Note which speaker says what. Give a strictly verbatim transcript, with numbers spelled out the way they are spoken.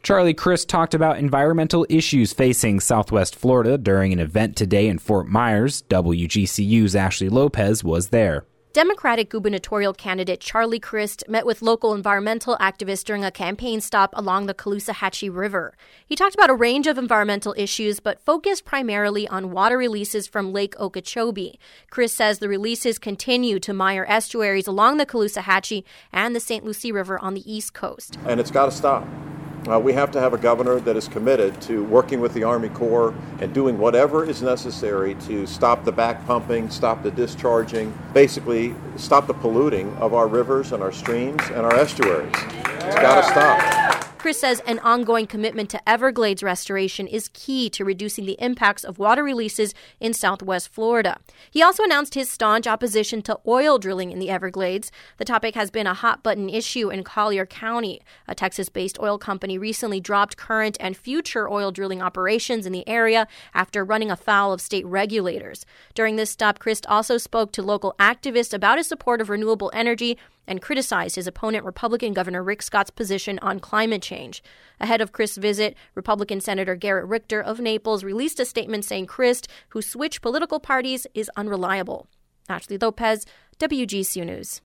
Speaker 1: Charlie Crist talked about environmental issues facing Southwest Florida during an event today in Fort Myers. W G C U's Ashley Lopez was there.
Speaker 2: Democratic gubernatorial candidate Charlie Crist met with local environmental activists during a campaign stop along the Caloosahatchee River. He talked about a range of environmental issues, but focused primarily on water releases from Lake Okeechobee. Crist says the releases continue to mire estuaries along the Caloosahatchee and the Saint Lucie River on the East Coast.
Speaker 3: And it's got to stop. Uh, we have to have a governor that is committed to working with the Army Corps and doing whatever is necessary to stop the back pumping, stop the discharging, basically stop the polluting of our rivers and our streams and our estuaries. It's got to stop.
Speaker 2: Crist says an ongoing commitment to Everglades restoration is key to reducing the impacts of water releases in Southwest Florida. He also announced his staunch opposition to oil drilling in the Everglades. The topic has been a hot-button issue in Collier County. A Texas-based oil company recently dropped current and future oil drilling operations in the area after running afoul of state regulators. During this stop, Crist also spoke to local activists about his support of renewable energy and criticized his opponent, Republican Governor Rick Scott's position on climate change. Ahead of Crist's visit, Republican Senator Garrett Richter of Naples released a statement saying Crist, who switched political parties, is unreliable. Ashley Lopez, W G C U News.